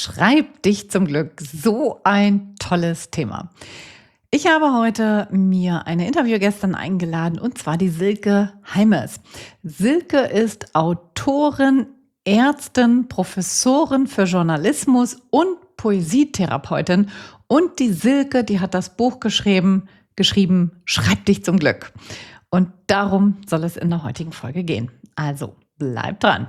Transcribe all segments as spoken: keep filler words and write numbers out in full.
Schreib dich zum Glück. So ein tolles Thema. Ich habe heute mir eine Interviewgästin eingeladen, und zwar die Silke Heimes. Silke ist Autorin, Ärztin, Professorin für Journalismus und Poesietherapeutin. Und die Silke, die hat das Buch geschrieben, geschrieben, Schreib dich zum Glück. Und darum soll es in der heutigen Folge gehen. Also bleib dran.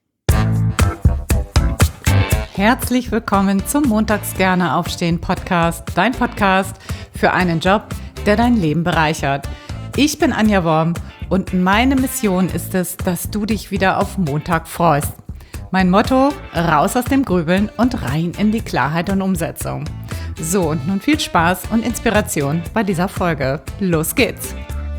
Herzlich willkommen zum Montags gerne aufstehen Podcast, dein Podcast für einen Job, der dein Leben bereichert. Ich bin Anja Worm und meine Mission ist es, dass du dich wieder auf Montag freust. Mein Motto: raus aus dem Grübeln und rein in die Klarheit und Umsetzung. So, und nun viel Spaß und Inspiration bei dieser Folge. Los geht's!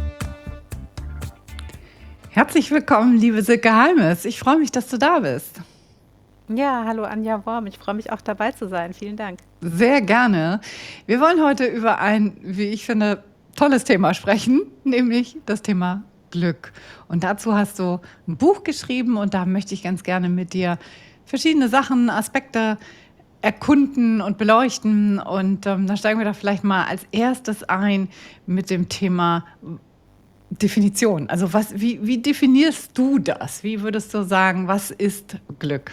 Herzlich willkommen, liebe Silke Heimes. Ich freue mich, dass du da bist. Ja, hallo Anja Worm. Ich freue mich auch dabei zu sein. Vielen Dank. Sehr gerne. Wir wollen heute über ein, wie ich finde, tolles Thema sprechen, nämlich das Thema Glück. Und dazu hast du ein Buch geschrieben und da möchte ich ganz gerne mit dir verschiedene Sachen, Aspekte erkunden und beleuchten. Und ähm, da steigen wir da vielleicht mal als erstes ein mit dem Thema Definition. Also was, wie, wie definierst du das? Wie würdest du sagen, was ist Glück?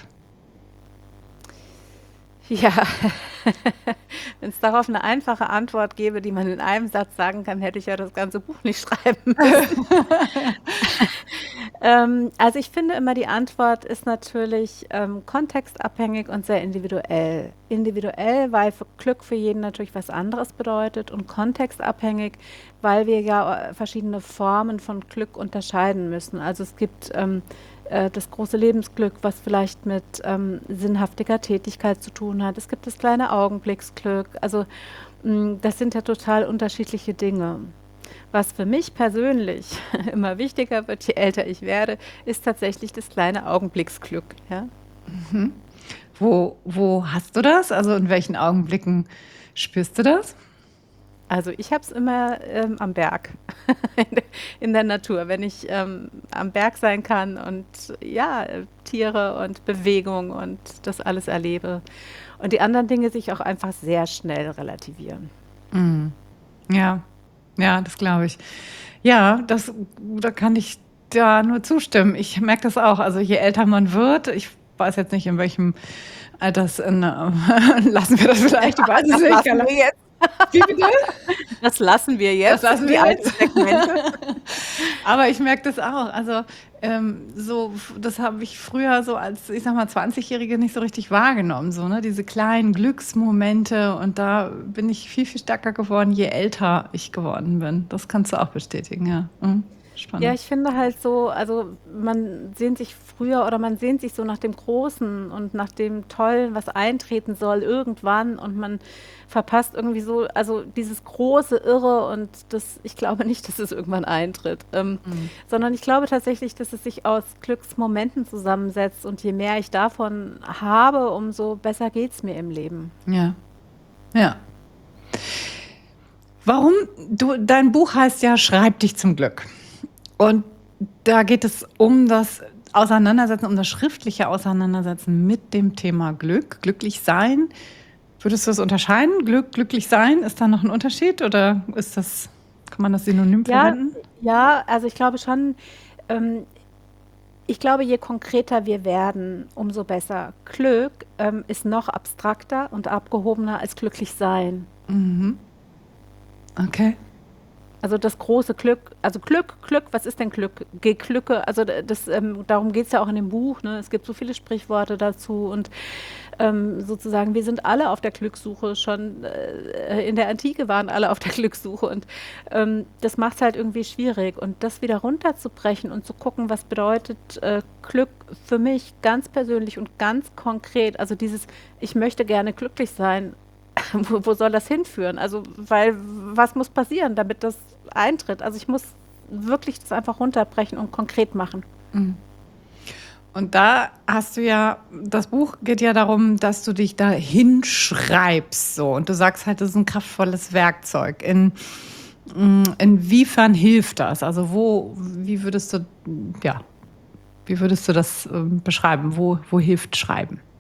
Ja, wenn es darauf eine einfache Antwort gäbe, die man in einem Satz sagen kann, hätte ich ja das ganze Buch nicht schreiben müssen. ähm, also ich finde immer, die Antwort ist natürlich ähm, kontextabhängig und sehr individuell. Individuell, weil für Glück für jeden natürlich was anderes bedeutet, und kontextabhängig, weil wir ja verschiedene Formen von Glück unterscheiden müssen. Also es gibt ähm, das große Lebensglück, was vielleicht mit ähm, sinnhaftiger Tätigkeit zu tun hat. Es gibt das kleine Augenblicksglück. Also mh, das sind ja total unterschiedliche Dinge. Was für mich persönlich immer wichtiger wird, je älter ich werde, ist tatsächlich das kleine Augenblicksglück. Ja? Mhm. Wo, wo hast du das? Also in welchen Augenblicken spürst du das? Also ich habe es immer ähm, am Berg, in, der, in der Natur, wenn ich ähm, am Berg sein kann und ja, Tiere und Bewegung und das alles erlebe. Und die anderen Dinge sich auch einfach sehr schnell relativieren. Mm. Ja, ja, das glaube ich. Ja, das, da kann ich da nur zustimmen. Ich merke das auch. Also je älter man wird, ich weiß jetzt nicht, in welchem Alters, in, äh, lassen wir das vielleicht, ich weiß es Das nicht. lassen wir jetzt. Wie bitte? Das lassen wir jetzt. Das lassen die wir alten jetzt. Segmente. Aber ich merke das auch. Also ähm, so, das habe ich früher so als, ich sag mal, zwanzigjährige nicht so richtig wahrgenommen. So, ne? Diese kleinen Glücksmomente. Und da bin ich viel, viel stärker geworden, je älter ich geworden bin. Das kannst du auch bestätigen, ja. Mhm. Spannend. Ja, ich finde halt so, also man sehnt sich früher oder man sehnt sich so nach dem Großen und nach dem Tollen, was eintreten soll irgendwann, und man verpasst irgendwie so, also dieses große Irre, und das, ich glaube nicht, dass es irgendwann eintritt, ähm, Mhm. sondern ich glaube tatsächlich, dass es sich aus Glücksmomenten zusammensetzt, und je mehr ich davon habe, umso besser geht es mir im Leben. Ja, ja. Warum? Du, dein Buch heißt ja Schreib dich zum Glück. Und da geht es um das Auseinandersetzen, um das schriftliche Auseinandersetzen mit dem Thema Glück, glücklich sein. Würdest du das unterscheiden? Glück, glücklich sein, ist da noch ein Unterschied oder ist das, kann man das synonym Ja, verwenden? ja, also ich glaube schon, ähm, ich glaube, je konkreter wir werden, umso besser. Glück ähm, ist noch abstrakter und abgehobener als glücklich sein. Mhm. Okay. Also das große Glück, also Glück, Glück, was ist denn Glück? Geglücke, also das, ähm, darum geht es ja auch in dem Buch, ne? Es gibt so viele Sprichworte dazu, und ähm, sozusagen, wir sind alle auf der Glückssuche, schon äh, in der Antike waren alle auf der Glückssuche, und ähm, das macht es halt irgendwie schwierig, und das wieder runterzubrechen und zu gucken, was bedeutet äh, Glück für mich ganz persönlich und ganz konkret, also dieses, ich möchte gerne glücklich sein. Wo, wo soll das hinführen? Also, weil, was muss passieren, damit das eintritt? Also ich muss wirklich das einfach runterbrechen und konkret machen. Mhm. Und da hast du ja, das Buch geht ja darum, dass du dich da hinschreibst, so. Und du sagst halt, das ist ein kraftvolles Werkzeug. In, inwiefern hilft das? Also wo, wie würdest du, ja, wie würdest du das ähm, beschreiben? Wo, wo hilft Schreiben?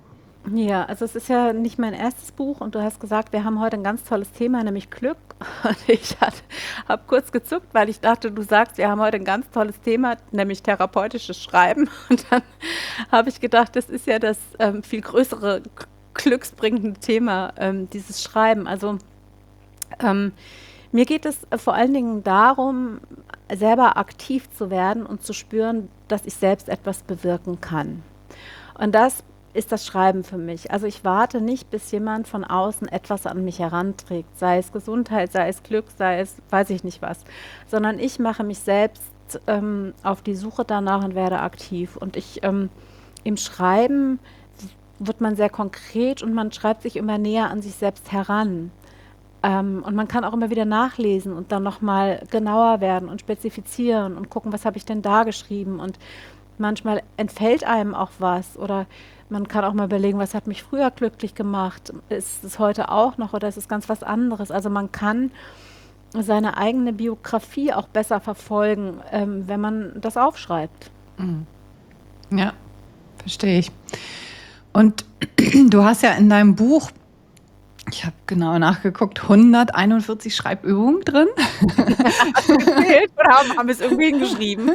Ja, also es ist ja nicht mein erstes Buch und du hast gesagt, wir haben heute ein ganz tolles Thema, nämlich Glück. Und ich habe kurz gezuckt, weil ich dachte, du sagst, wir haben heute ein ganz tolles Thema, nämlich therapeutisches Schreiben. Und dann habe ich gedacht, das ist ja das ähm, viel größere, g- glücksbringende Thema, ähm, dieses Schreiben. Also ähm, mir geht es äh, vor allen Dingen darum, selber aktiv zu werden und zu spüren, dass ich selbst etwas bewirken kann. Und das ist das Schreiben für mich. Also ich warte nicht, bis jemand von außen etwas an mich heranträgt, sei es Gesundheit, sei es Glück, sei es weiß ich nicht was, sondern ich mache mich selbst ähm, auf die Suche danach und werde aktiv. Und ich ähm, im Schreiben wird man sehr konkret und man schreibt sich immer näher an sich selbst heran. Ähm, und man kann auch immer wieder nachlesen und dann nochmal genauer werden und spezifizieren und gucken, was habe ich denn da geschrieben. Und manchmal entfällt einem auch was oder man kann auch mal überlegen, was hat mich früher glücklich gemacht? Ist es heute auch noch oder ist es ganz was anderes? Also man kann seine eigene Biografie auch besser verfolgen, ähm, wenn man das aufschreibt. Mhm. Ja, verstehe ich. Und du hast ja in deinem Buch, ich habe genau nachgeguckt, hunderteinundvierzig Schreibübungen drin. Hast du gezählt oder haben, haben wir es irgendwie hingeschrieben?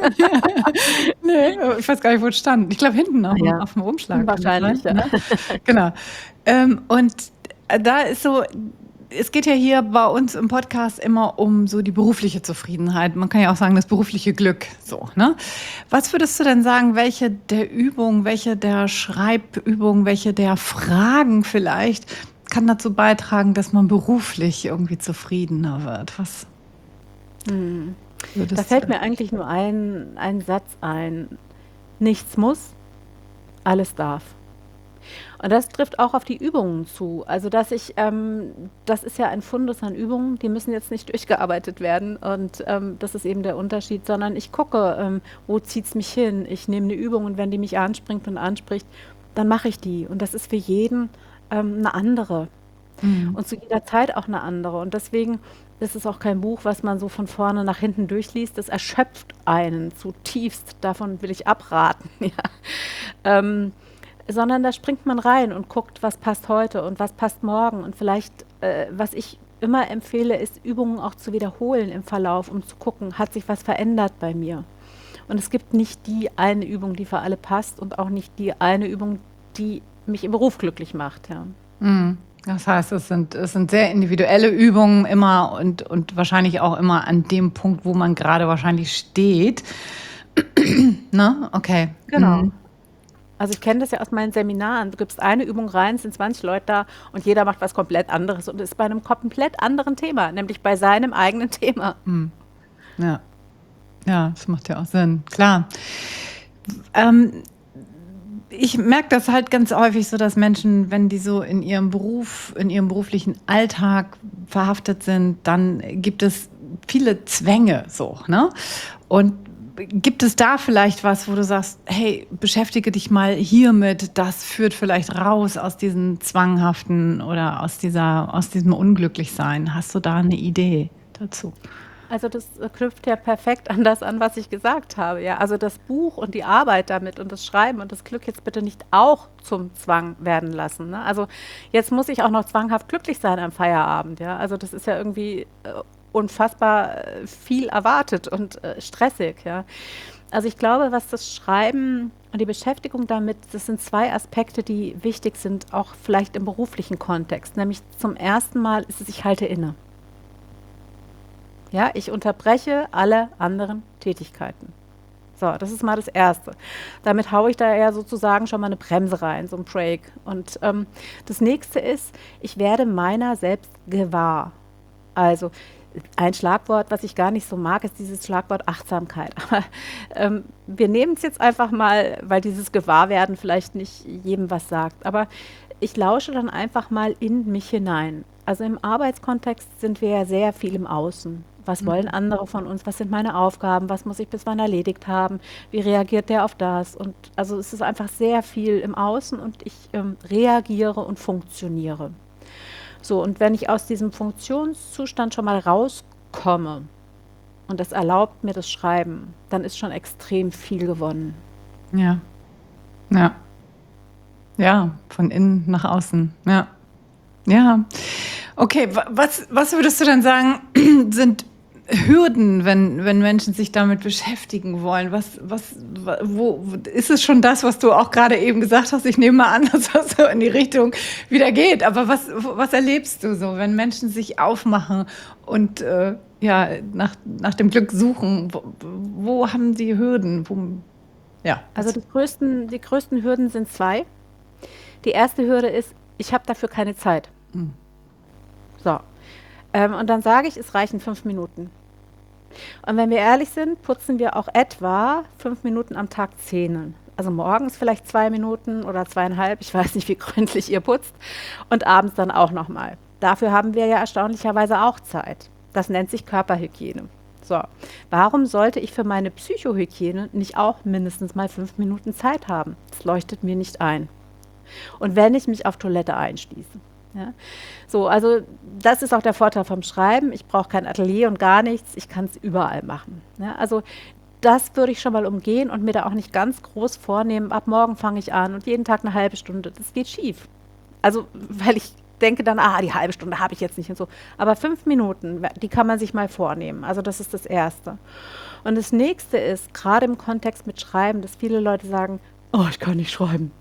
Nee, ich weiß gar nicht, wo es stand. Ich glaube, hinten auf Ah dem, ja, auf dem Umschlag kann das wahrscheinlich, sein, ja. ne? Genau. Ähm, und da ist so, es geht ja hier bei uns im Podcast immer um so die berufliche Zufriedenheit. Man kann ja auch sagen, das berufliche Glück. So, ne? Was würdest du denn sagen, welche der Übungen, welche der Schreibübungen, welche der Fragen vielleicht kann dazu beitragen, dass man beruflich irgendwie zufriedener wird? Was Hm. Da würdest du fällt da? mir eigentlich nur ein, ein Satz ein. Nichts muss, alles darf. Und das trifft auch auf die Übungen zu. Also, dass ich, ähm, das ist ja ein Fundus an Übungen, die müssen jetzt nicht durchgearbeitet werden. Und ähm, das ist eben der Unterschied, sondern ich gucke, ähm, wo zieht es mich hin. Ich nehme eine Übung und wenn die mich anspringt und anspricht, dann mache ich die. Und das ist für jeden ähm, eine andere. Mhm. Und zu jeder Zeit auch eine andere. Und deswegen ist es auch kein Buch, was man so von vorne nach hinten durchliest. Das erschöpft einen zutiefst. Davon will ich abraten. Ja. Ähm, sondern da springt man rein und guckt, was passt heute und was passt morgen. Und vielleicht, äh, was ich immer empfehle, ist, Übungen auch zu wiederholen im Verlauf, um zu gucken, hat sich was verändert bei mir. Und es gibt nicht die eine Übung, die für alle passt und auch nicht die eine Übung, die mich im Beruf glücklich macht. Ja. Mhm. Das heißt, es sind, es sind sehr individuelle Übungen immer und, und wahrscheinlich auch immer an dem Punkt, wo man gerade wahrscheinlich steht. Ne? Okay. Genau. Mhm. Also ich kenne das ja aus meinen Seminaren. Du gibst eine Übung rein, es sind zwanzig Leute da und jeder macht was komplett anderes und ist bei einem komplett anderen Thema, nämlich bei seinem eigenen Thema. Mhm. Ja. Ja, das macht ja auch Sinn. Klar. Ähm, ich merke das halt ganz häufig so, dass Menschen, wenn die so in ihrem Beruf, in ihrem beruflichen Alltag verhaftet sind, dann gibt es viele Zwänge so, ne? Und gibt es da vielleicht was, wo du sagst, hey, beschäftige dich mal hiermit, das führt vielleicht raus aus diesem Zwanghaften oder aus dieser, aus diesem Unglücklichsein. Hast du da eine Idee dazu? Also das äh, knüpft ja perfekt an das an, was ich gesagt habe. Ja, also das Buch und die Arbeit damit und das Schreiben und das Glück jetzt bitte nicht auch zum Zwang werden lassen. Ne? Also jetzt muss ich auch noch zwanghaft glücklich sein am Feierabend. Ja, also das ist ja irgendwie äh, unfassbar äh, viel erwartet und äh, stressig. Ja, also ich glaube, was das Schreiben und die Beschäftigung damit, das sind zwei Aspekte, die wichtig sind, auch vielleicht im beruflichen Kontext. Nämlich zum ersten Mal ist es, ich halte inne. Ja, ich unterbreche alle anderen Tätigkeiten. So, das ist mal das Erste. Damit haue ich da ja sozusagen schon mal eine Bremse rein, so ein Break. Und ähm, das Nächste ist, ich werde meiner selbst gewahr. Also ein Schlagwort, was ich gar nicht so mag, ist dieses Schlagwort Achtsamkeit. Aber ähm, wir nehmen es jetzt einfach mal, weil dieses Gewahrwerden vielleicht nicht jedem was sagt. Aber ich lausche dann einfach mal in mich hinein. Also im Arbeitskontext sind wir ja sehr viel im Außen. Was wollen andere von uns? Was sind meine Aufgaben? Was muss ich bis wann erledigt haben? Wie reagiert der auf das? Und also es ist einfach sehr viel im Außen und ich ähm, reagiere und funktioniere. So, und wenn ich aus diesem Funktionszustand schon mal rauskomme und das erlaubt mir das Schreiben, dann ist schon extrem viel gewonnen. Ja, ja. Ja, von innen nach außen. Ja. Ja. Okay, wa- was, was würdest du denn sagen, sind Hürden, wenn, wenn Menschen sich damit beschäftigen wollen? Was, was, wa- wo, wo- ist es schon das, was du auch gerade eben gesagt hast? Ich nehme mal an, dass das so in die Richtung wieder geht. Aber was, was erlebst du so, wenn Menschen sich aufmachen und äh, ja, nach, nach dem Glück suchen? Wo, wo haben die Hürden? Wo, ja, Also was, die größten, die größten Hürden sind zwei. Die erste Hürde ist, ich habe dafür keine Zeit. hm, So. Ähm, und dann sage ich, es reichen fünf Minuten. Und wenn wir ehrlich sind, putzen wir auch etwa fünf Minuten am Tag Zähne. Also morgens vielleicht zwei Minuten oder zweieinhalb, ich weiß nicht, wie gründlich ihr putzt. Und abends dann auch nochmal. Dafür haben wir ja erstaunlicherweise auch Zeit. Das nennt sich Körperhygiene. So, warum sollte ich für meine Psychohygiene nicht auch mindestens mal fünf Minuten Zeit haben? Das leuchtet mir nicht ein. Und wenn ich mich auf Toilette einschließe. Ja. So, also das ist auch der Vorteil vom Schreiben. Ich brauche kein Atelier und gar nichts. Ich kann es überall machen. Ja. Also das würde ich schon mal umgehen und mir da auch nicht ganz groß vornehmen, ab morgen fange ich an und jeden Tag eine halbe Stunde. Das geht schief. Also, weil ich denke dann, ah, die halbe Stunde habe ich jetzt nicht und so. Aber fünf Minuten, die kann man sich mal vornehmen. Also das ist das Erste. Und das Nächste ist, gerade im Kontext mit Schreiben, dass viele Leute sagen, oh, ich kann nicht schreiben.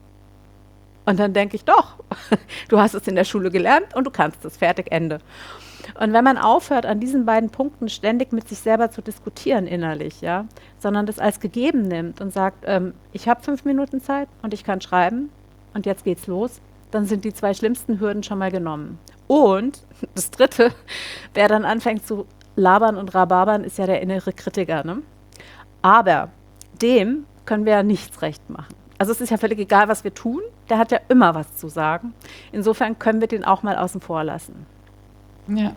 Und dann denke ich, doch, du hast es in der Schule gelernt und du kannst es, fertig, Ende. Und wenn man aufhört, an diesen beiden Punkten ständig mit sich selber zu diskutieren innerlich, ja, sondern das als gegeben nimmt und sagt, ähm, ich habe fünf Minuten Zeit und ich kann schreiben und jetzt geht's los, dann sind die zwei schlimmsten Hürden schon mal genommen. Und das Dritte, wer dann anfängt zu labern und rababern, ist ja der innere Kritiker. Ne? Aber dem können wir ja nichts recht machen. Also es ist ja völlig egal, was wir tun, der hat ja immer was zu sagen. Insofern können wir den auch mal außen vor lassen. ja.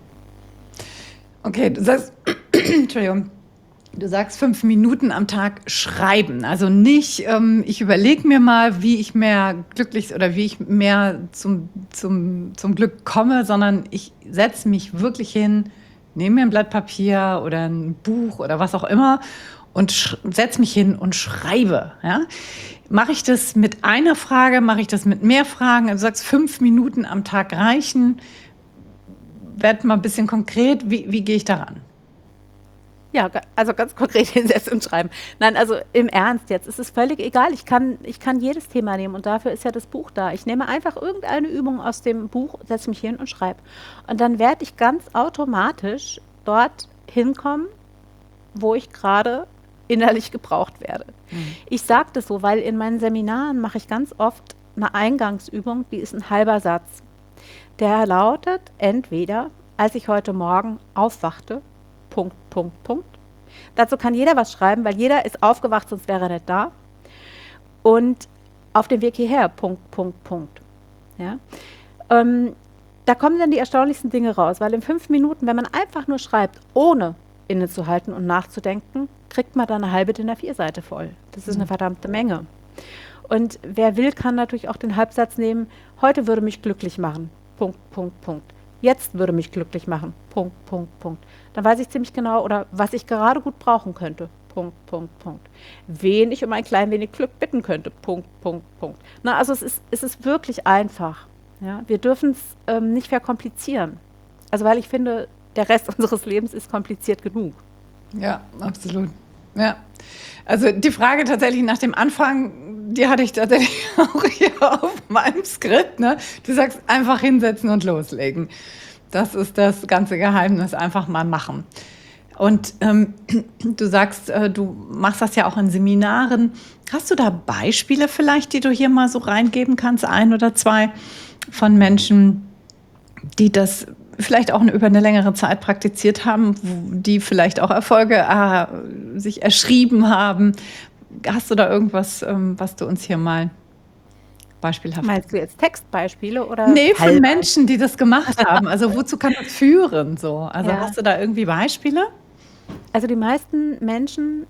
Okay, du sagst, Entschuldigung, du sagst fünf Minuten am Tag schreiben. Also nicht, ähm, ich überlege mir mal, wie ich mehr glücklich oder wie ich mehr zum, zum, zum Glück komme, sondern ich setze mich wirklich hin, nehme mir ein Blatt Papier oder ein Buch oder was auch immer und setze mich hin und schreibe. Ja? Mache ich das mit einer Frage, mache ich das mit mehr Fragen? Also du sagst, fünf Minuten am Tag reichen. Werd mal ein bisschen konkret, wie, wie gehe ich daran? Ja, ga- also ganz konkret hinsetzen und schreiben. Nein, also im Ernst jetzt, es ist völlig egal. Ich kann, ich kann jedes Thema nehmen und dafür ist ja das Buch da. Ich nehme einfach irgendeine Übung aus dem Buch, setze mich hin und schreibe. Und dann werde ich ganz automatisch dort hinkommen, wo ich gerade innerlich gebraucht werde. Ich sage das so, weil in meinen Seminaren mache ich ganz oft eine Eingangsübung, die ist ein halber Satz. Der lautet entweder, als ich heute Morgen aufwachte, Punkt, Punkt, Punkt. Dazu kann jeder was schreiben, weil jeder ist aufgewacht, sonst wäre er nicht da. Und auf dem Weg hierher, Punkt, Punkt, Punkt. Ja? Ähm, da kommen dann die erstaunlichsten Dinge raus, weil in fünf Minuten, wenn man einfach nur schreibt, ohne innezuhalten und nachzudenken, kriegt man dann eine halbe D I N A vier Seite voll. Das ist eine verdammte Menge. Und wer will, kann natürlich auch den Halbsatz nehmen, heute würde mich glücklich machen, Punkt, Punkt, Punkt. Jetzt würde mich glücklich machen, Punkt, Punkt, Punkt. Dann weiß ich ziemlich genau, oder was ich gerade gut brauchen könnte, Punkt, Punkt, Punkt. Wen ich um ein klein wenig Glück bitten könnte, Punkt, Punkt, Punkt. Na, also es ist, es ist wirklich einfach. Ja? Wir dürfen es ähm, nicht verkomplizieren. Also weil ich finde, der Rest unseres Lebens ist kompliziert genug. Ja, absolut. Ja. Also die Frage tatsächlich nach dem Anfang, die hatte ich tatsächlich auch hier auf meinem Skript. Ne? Du sagst einfach hinsetzen und loslegen. Das ist das ganze Geheimnis, einfach mal machen. Und ähm, du sagst, äh, du machst das ja auch in Seminaren. Hast du da Beispiele vielleicht, die du hier mal so reingeben kannst, ein oder zwei von Menschen, die das vielleicht auch über eine längere Zeit praktiziert haben, die vielleicht auch Erfolge äh, sich erschrieben haben? Hast du da irgendwas, ähm, was du uns hier mal beispielhaft... Meinst du jetzt Textbeispiele oder Nee, für Fallbeispiele? Menschen, die das gemacht haben. Also wozu kann das führen? So? Also Ja. hast du da irgendwie Beispiele? Also die meisten Menschen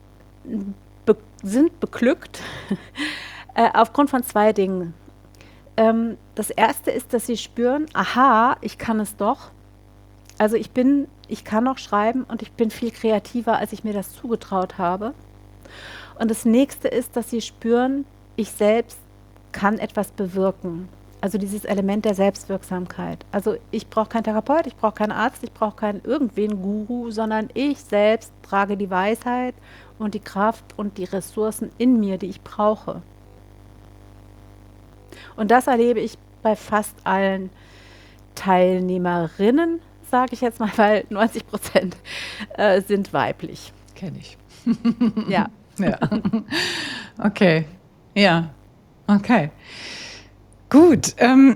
be sind beglückt äh, aufgrund von zwei Dingen. Ähm, das erste ist, dass sie spüren, aha, ich kann es doch. Also ich bin, ich kann noch schreiben und ich bin viel kreativer, als ich mir das zugetraut habe. Und das nächste ist, dass sie spüren, ich selbst kann etwas bewirken. Also dieses Element der Selbstwirksamkeit. Also ich brauche keinen Therapeut, ich brauche keinen Arzt, ich brauche keinen irgendwen Guru, sondern ich selbst trage die Weisheit und die Kraft und die Ressourcen in mir, die ich brauche. Und das erlebe ich bei fast allen Teilnehmerinnen, sage ich jetzt mal, weil neunzig Prozent äh, sind weiblich. Kenne ich. Ja. Ja. Okay. Ja. Okay. Gut. Ähm,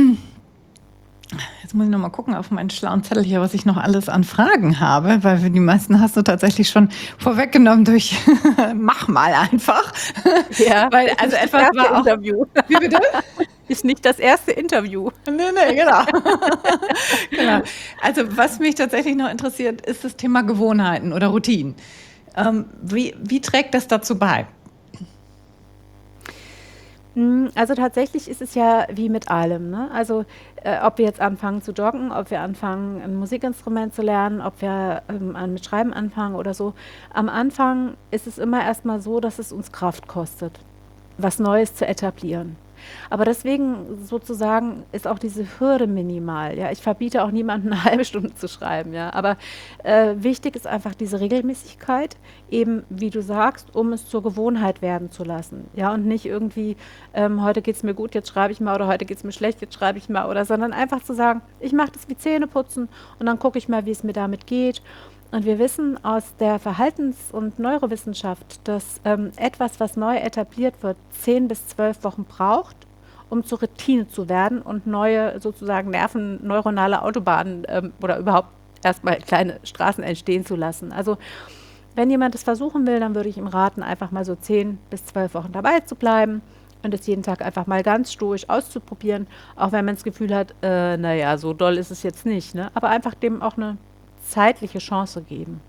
jetzt muss ich noch mal gucken auf meinen schlauen Zettel hier, was ich noch alles an Fragen habe, weil für die meisten hast du tatsächlich schon vorweggenommen durch mach mal einfach. Ja, Weil ist also nicht etwas das erste war auch. Interview. Wie bitte? Ist nicht das erste Interview. Nee, nee, genau. Genau. Also was mich tatsächlich noch interessiert, ist das Thema Gewohnheiten oder Routinen. Ähm, wie, wie trägt das dazu bei? Mm, Also tatsächlich ist es ja wie mit allem, ne? Also äh, ob wir jetzt anfangen zu joggen, ob wir anfangen, ein Musikinstrument zu lernen, ob wir ähm, an- mit Schreiben anfangen oder so. Am Anfang ist es immer erstmal so, dass es uns Kraft kostet, was Neues zu etablieren. Aber deswegen sozusagen ist auch diese Hürde minimal. Ja, ich verbiete auch niemandem eine halbe Stunde zu schreiben. Ja, aber äh, wichtig ist einfach diese Regelmäßigkeit, eben wie du sagst, um es zur Gewohnheit werden zu lassen. Ja, und nicht irgendwie, ähm, heute geht es mir gut, jetzt schreibe ich mal, oder heute geht es mir schlecht, jetzt schreibe ich mal, oder sondern einfach zu sagen, ich mache das wie Zähneputzen und dann gucke ich mal, wie es mir damit geht. Und wir wissen aus der Verhaltens- und Neurowissenschaft, dass ähm, etwas, was neu etabliert wird, zehn bis zwölf Wochen braucht, um zur Routine zu werden und neue sozusagen nervenneuronale Autobahnen ähm, oder überhaupt erstmal kleine Straßen entstehen zu lassen. Also wenn jemand das versuchen will, dann würde ich ihm raten, einfach mal so zehn bis zwölf Wochen dabei zu bleiben und es jeden Tag einfach mal ganz stoisch auszuprobieren, auch wenn man das Gefühl hat, äh, naja, so doll ist es jetzt nicht, ne? Aber einfach dem auch eine zeitliche Chance geben.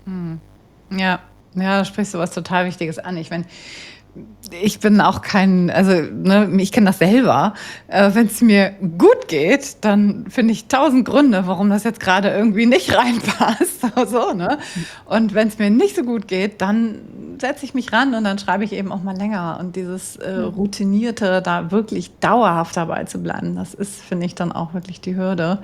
Ja, ja, da sprichst du was total Wichtiges an. Ich meine, ich bin auch kein, also ne, ich kenne das selber. Äh, Wenn es mir gut geht, dann finde ich tausend Gründe, warum das jetzt gerade irgendwie nicht reinpasst. So, ne? Und wenn es mir nicht so gut geht, dann setze ich mich ran und dann schreibe ich eben auch mal länger. Und dieses äh, Hm. Routinierte, da wirklich dauerhaft dabei zu bleiben, das ist, finde ich, dann auch wirklich die Hürde.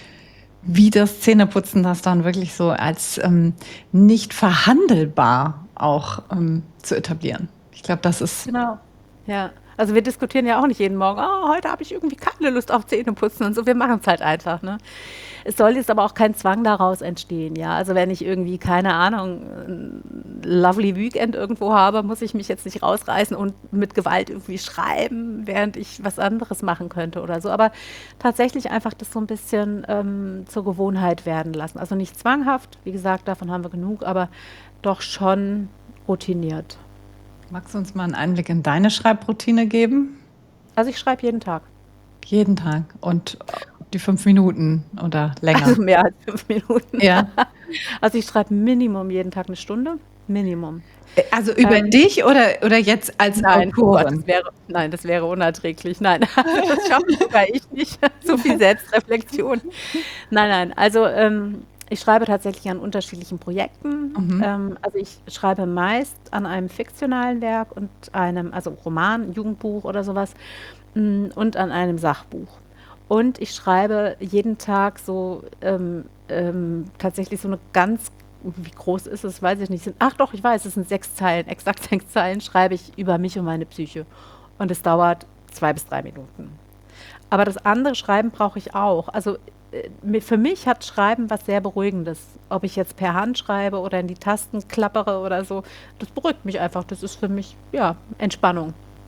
Wie das Zähneputzen, das dann wirklich so als ähm, nicht verhandelbar auch ähm, zu etablieren. Ich glaube, das ist. Genau. Ja, also wir diskutieren ja auch nicht jeden Morgen, oh, heute habe ich irgendwie keine Lust auf Zähneputzen und so, wir machen es halt einfach, ne? Es soll jetzt aber auch kein Zwang daraus entstehen, ja. Also wenn ich irgendwie, keine Ahnung, ein lovely Weekend irgendwo habe, muss ich mich jetzt nicht rausreißen und mit Gewalt irgendwie schreiben, während ich was anderes machen könnte oder so. Aber tatsächlich einfach das so ein bisschen ähm, zur Gewohnheit werden lassen. Also nicht zwanghaft, wie gesagt, davon haben wir genug, aber doch schon routiniert. Magst du uns mal einen Einblick in deine Schreibroutine geben? Also ich schreibe jeden Tag. Jeden Tag und die fünf Minuten oder länger. Also mehr als fünf Minuten. Ja. Also ich schreibe Minimum jeden Tag eine Stunde. Minimum. Also über Ähm, dich oder, oder jetzt als Nein, oh Gott, das Autorin? wäre, nein, das wäre unerträglich. Nein, das schaffe sogar ich nicht. So viel Selbstreflexion. Nein, nein. Also ähm, ich schreibe tatsächlich an unterschiedlichen Projekten. Mhm. Ähm, also ich schreibe meist an einem fiktionalen Werk und einem, also Roman, Jugendbuch oder sowas, mm, und an einem Sachbuch. Und ich schreibe jeden Tag so ähm, ähm, tatsächlich so eine ganz, wie groß ist es, weiß ich nicht. Sind, ach doch, ich weiß, es sind sechs Zeilen, exakt sechs Zeilen schreibe ich über mich und meine Psyche. Und es dauert zwei bis drei Minuten. Aber das andere Schreiben brauche ich auch. Also äh, mi- für mich hat Schreiben was sehr Beruhigendes. Ob ich jetzt per Hand schreibe oder in die Tasten klappere oder so, das beruhigt mich einfach. Das ist für mich, ja, Entspannung.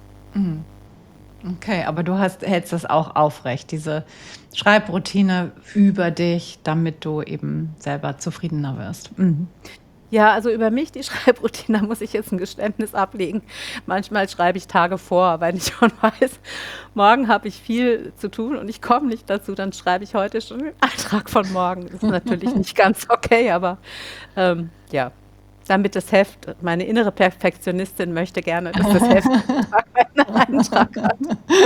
Okay, aber du hast, hältst das auch aufrecht, diese Schreibroutine über dich, damit du eben selber zufriedener wirst. Mhm. Ja, also über mich, die Schreibroutine, da muss ich jetzt ein Geständnis ablegen. Manchmal schreibe ich Tage vor, weil ich schon weiß, morgen habe ich viel zu tun und ich komme nicht dazu, dann schreibe ich heute schon den Eintrag von morgen. Das ist natürlich nicht ganz okay, aber ähm, ja, damit das Heft, meine innere Perfektionistin möchte gerne, dass das Heft jeden Tag einen Eintrag hat.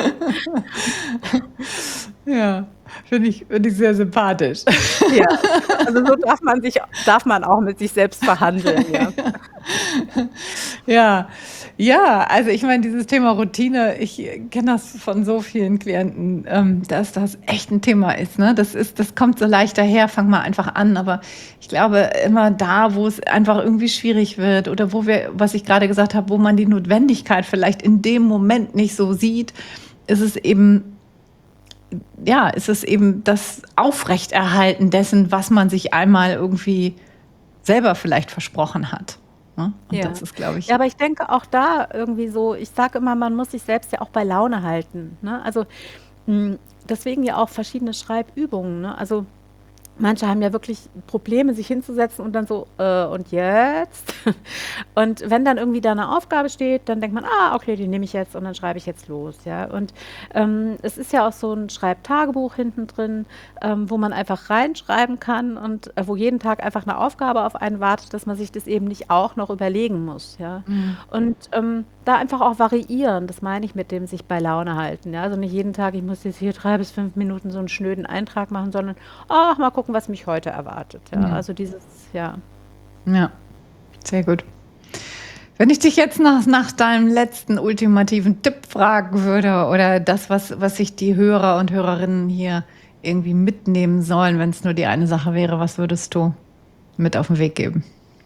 Ja, finde ich, finde ich sehr sympathisch. Ja, also so darf man sich, darf man auch mit sich selbst verhandeln, ja. Ja, Ja, also ich meine, dieses Thema Routine, ich kenne das von so vielen Klienten, ähm, dass das echt ein Thema ist. Ne? Das ist, das kommt so leicht daher, fang mal einfach an. Aber ich glaube, immer da, wo es einfach irgendwie schwierig wird oder wo wir, was ich gerade gesagt habe, wo man die Notwendigkeit vielleicht in dem Moment nicht so sieht, ist es eben, ja, ist es eben das Aufrechterhalten dessen, was man sich einmal irgendwie selber vielleicht versprochen hat. Ne? Und das Ja. ist, glaube Ja, ich, aber ich denke auch da irgendwie so, ich sage immer, man muss sich selbst ja auch bei Laune halten, ne? Also, hm, deswegen ja auch verschiedene Schreibübungen, ne? Also, manche haben ja wirklich Probleme, sich hinzusetzen und dann so: „Äh, und jetzt?“ Und wenn dann irgendwie da 'ne Aufgabe steht, dann denkt man: „Ah, okay, die nehme ich jetzt und dann schreibe ich jetzt los“, ja? Und, ähm, es ist ja auch so 'n Schreibtagebuch hinten drin, ähm, wo man einfach reinschreiben kann und, äh, wo jeden Tag einfach 'ne Aufgabe auf einen wartet, dass man sich das eben nicht auch noch überlegen muss, ja? mhm. Und, ähm, da einfach auch variieren, das meine ich mit dem sich bei Laune halten, ja? Also, nicht jeden Tag, ich muss jetzt hier drei bis fünf Minuten so 'n schnöden Eintrag machen, sondern: „Ach, mal gucken, was mich heute erwartet“, ja? Ja. Also, dieses ja. Ja, sehr gut. Wenn ich dich jetzt nach, nach deinem letzten ultimativen Tipp fragen würde oder das, was, was sich die Hörer und Hörerinnen hier irgendwie mitnehmen sollen, wenn es nur die eine Sache wäre, was würdest du mit auf den Weg geben?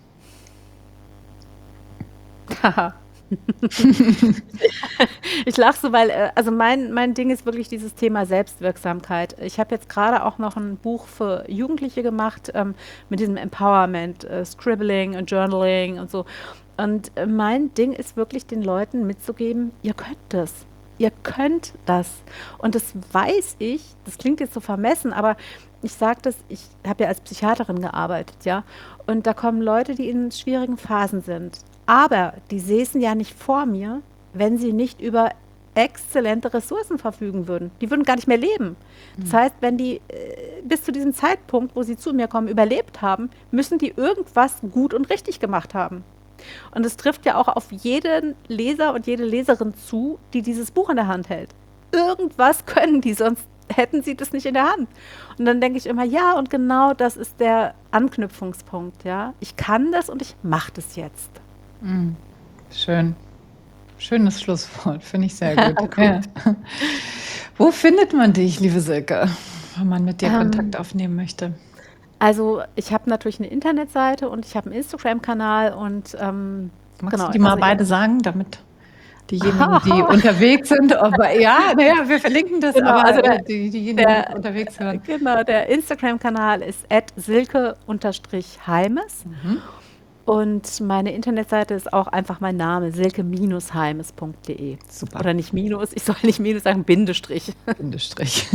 Ich lache so, weil, äh, also mein mein Ding ist wirklich dieses Thema Selbstwirksamkeit. Ich habe jetzt grade auch noch 'n Buch für Jugendliche gemacht, ähm, mit diesem Empowerment, äh, Scribbling und Journaling und so. Und, äh, mein Ding ist wirklich, den Leuten mitzugeben: „Ihr könnt das. Ihr könnt das.“ Und das weiß ich, das klingt jetzt so vermessen, aber ich sage das, ich habe ja als Psychiaterin gearbeitet, ja? Und da kommen Leute, die in schwierigen Phasen sind. Aber die säßen ja nicht vor mir, wenn sie nicht über exzellente Ressourcen verfügen würden. Die würden gar nicht mehr leben. Das Mhm. heißt, wenn die, äh, bis zu diesem Zeitpunkt, wo sie zu mir kommen, überlebt haben, müssen die irgendwas gut und richtig gemacht haben. Und es trifft ja auch auf jeden Leser und jede Leserin zu, die dieses Buch in der Hand hält. Irgendwas können die, sonst hätten sie das nicht in der Hand. Und dann denke ich immer: „Ja, und genau das ist der Anknüpfungspunkt, ja? Ich kann das und ich mache das jetzt.“ Mhm. Schön. Schönes Schlusswort, finde ich sehr gut. Ja. Gut. Wo findet man dich, liebe Silke, wenn man mit dir Ähm, Kontakt aufnehmen möchte? also, ich habe natürlich 'ne Internetseite und ich habe 'n Instagram-Kanal und, ähm, Magst genau, du die mal also, beide sagen, damit diejenigen, die unterwegs sind, aber ja, na ja, wir verlinken das, genau, aber, also äh, der die diejenigen, die es der unterwegs äh, hören. genau, der Instagram-Kanal ist at silke-heimes Mhm. und meine Internetseite ist auch einfach mein Name, silke Heimes punkt de. Super. Oder nicht Minus, ich soll nicht Minus sagen, Bindestrich. Bindestrich.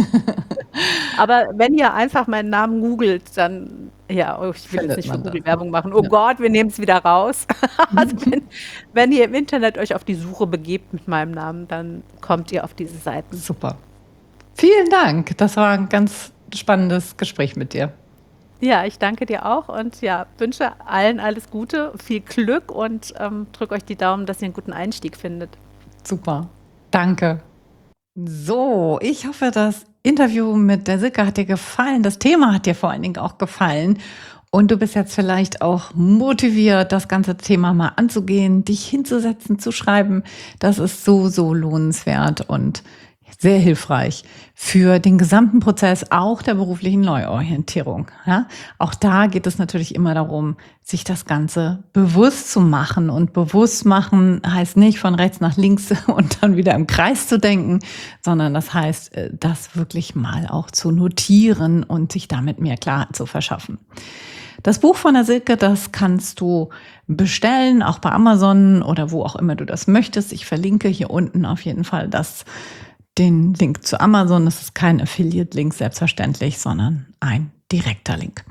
Aber wenn ihr einfach meinen Namen googelt, dann ja, oh, ich will jetzt Findet nicht für man Google das. Werbung machen. Oh Ja. Gott, wir nehmen's wieder raus. Also, wenn wenn ihr im Internet euch auf die Suche begebt mit meinem Namen, dann kommt ihr auf diese Seiten. Super. Vielen Dank. Das war ein ganz spannendes Gespräch mit dir. Ja, ich danke dir auch und ja, wünsche allen alles Gute, viel Glück und, ähm, drücke euch die Daumen, dass ihr 'n guten Einstieg findet. Super. Danke. So, ich hoffe, das Interview mit der Silke hat dir gefallen. Das Thema hat dir vor allen Dingen auch gefallen. Und du bist jetzt vielleicht auch motiviert, das ganze Thema mal anzugehen, dich hinzusetzen, zu schreiben. Das ist so, so lohnenswert und sehr hilfreich für den gesamten Prozess auch der beruflichen Neuorientierung. Ja? Auch da geht es natürlich immer darum, sich das Ganze bewusst zu machen. Und bewusst machen heißt nicht von rechts nach links und dann wieder im Kreis zu denken, sondern das heißt, äh, das wirklich mal auch zu notieren und sich damit mehr Klarheit zu verschaffen. Das Buch von der Silke, das kannst du bestellen, auch bei Amazon oder wo auch immer du das möchtest. Ich verlinke hier unten auf jeden Fall das, den Link zu Amazon. Das ist kein Affiliate-Link, selbstverständlich, sondern ein direkter Link.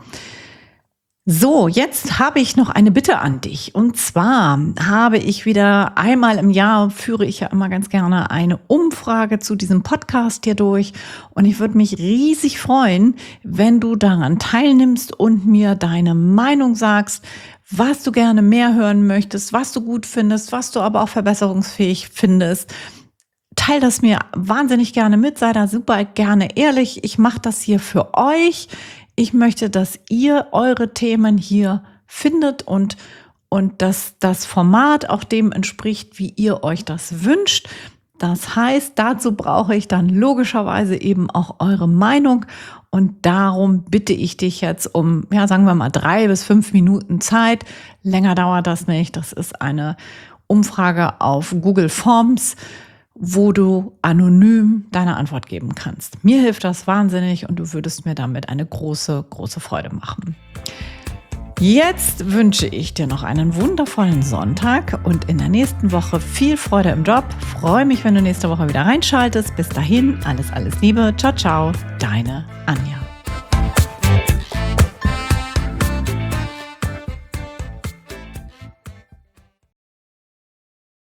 So, jetzt habe ich noch eine Bitte an dich. Und zwar habe ich wieder einmal im Jahr, führe ich ja immer ganz gerne eine Umfrage zu diesem Podcast hier durch. Und ich würde mich riesig freuen, wenn du daran teilnimmst und mir deine Meinung sagst, was du gerne mehr hören möchtest, was du gut findest, was du aber auch verbesserungsfähig findest. Teil das mir wahnsinnig gerne mit, sei da super gerne ehrlich. Ich mache das hier für euch. Ich möchte, dass ihr eure Themen hier findet und und dass das Format auch dem entspricht, wie ihr euch das wünscht. Das heißt, dazu brauche ich dann logischerweise eben auch eure Meinung und darum bitte ich dich jetzt um, ja, sagen wir mal drei bis fünf Minuten Zeit. Länger dauert das nicht. Das ist eine Umfrage auf Google Forms, wo du anonym deine Antwort geben kannst. Mir hilft das wahnsinnig und du würdest mir damit eine große, große Freude machen. Jetzt wünsche ich dir noch einen wundervollen Sonntag und in der nächsten Woche viel Freude im Job. Freue mich, wenn du nächste Woche wieder reinschaltest. Bis dahin, alles, alles Liebe. Ciao, ciao, deine Anja.